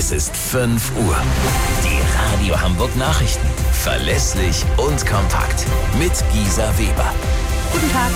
Es ist 5 Uhr. Die Radio Hamburg Nachrichten. Verlässlich und kompakt. Mit Gisa Weber. Guten Tag.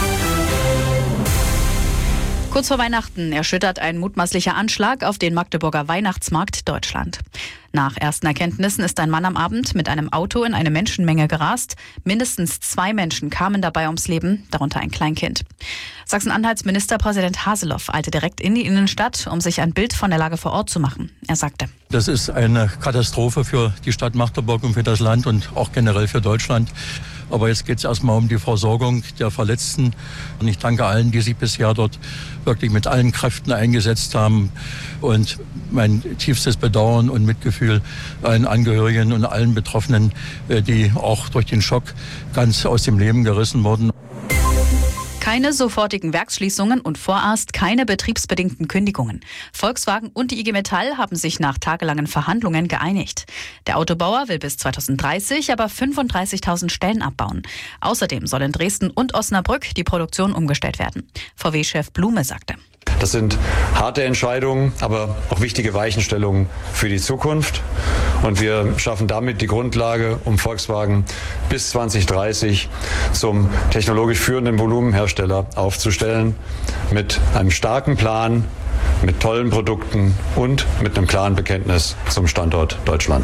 Kurz vor Weihnachten erschüttert ein mutmaßlicher Anschlag auf den Magdeburger Weihnachtsmarkt Deutschland. Nach ersten Erkenntnissen ist ein Mann am Abend mit einem Auto in eine Menschenmenge gerast. Mindestens 2 Menschen kamen dabei ums Leben, darunter ein Kleinkind. Sachsen-Anhalts Ministerpräsident Haseloff eilte direkt in die Innenstadt, um sich ein Bild von der Lage vor Ort zu machen. Er sagte: Das ist eine Katastrophe für die Stadt Magdeburg und für das Land und auch generell für Deutschland. Aber jetzt geht es erstmal um die Versorgung der Verletzten. Und ich danke allen, die sich bisher dort wirklich mit allen Kräften eingesetzt haben. Und mein tiefstes Bedauern und Mitgefühl allen Angehörigen und allen Betroffenen, die auch durch den Schock ganz aus dem Leben gerissen wurden. Keine sofortigen Werksschließungen und vorerst keine betriebsbedingten Kündigungen. Volkswagen und die IG Metall haben sich nach tagelangen Verhandlungen geeinigt. Der Autobauer will bis 2030 aber 35.000 Stellen abbauen. Außerdem soll in Dresden und Osnabrück die Produktion umgestellt werden. VW-Chef Blume sagte: Das sind harte Entscheidungen, aber auch wichtige Weichenstellungen für die Zukunft. Und wir schaffen damit die Grundlage, um Volkswagen bis 2030 zum technologisch führenden Volumenhersteller aufzustellen. Mit einem starken Plan, mit tollen Produkten und mit einem klaren Bekenntnis zum Standort Deutschland.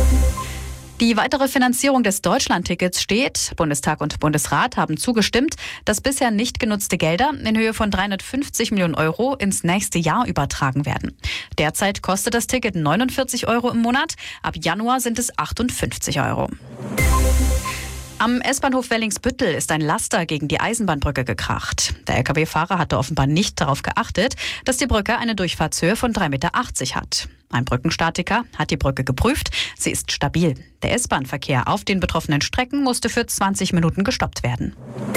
Die weitere Finanzierung des Deutschlandtickets steht. Bundestag und Bundesrat haben zugestimmt, dass bisher nicht genutzte Gelder in Höhe von 350 Millionen Euro ins nächste Jahr übertragen werden. Derzeit kostet das Ticket 49 Euro im Monat. Ab Januar sind es 58 Euro. Am S-Bahnhof Wellingsbüttel ist ein Laster gegen die Eisenbahnbrücke gekracht. Der Lkw-Fahrer hatte offenbar nicht darauf geachtet, dass die Brücke eine Durchfahrtshöhe von 3,80 Meter hat. Ein Brückenstatiker hat die Brücke geprüft. Sie ist stabil. Der S-Bahn-Verkehr auf den betroffenen Strecken musste für 20 Minuten gestoppt werden.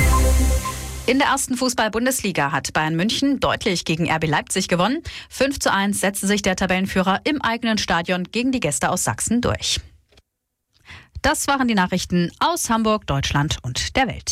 In der ersten Fußball-Bundesliga hat Bayern München deutlich gegen RB Leipzig gewonnen. 5:1 setzte sich der Tabellenführer im eigenen Stadion gegen die Gäste aus Sachsen durch. Das waren die Nachrichten aus Hamburg, Deutschland und der Welt.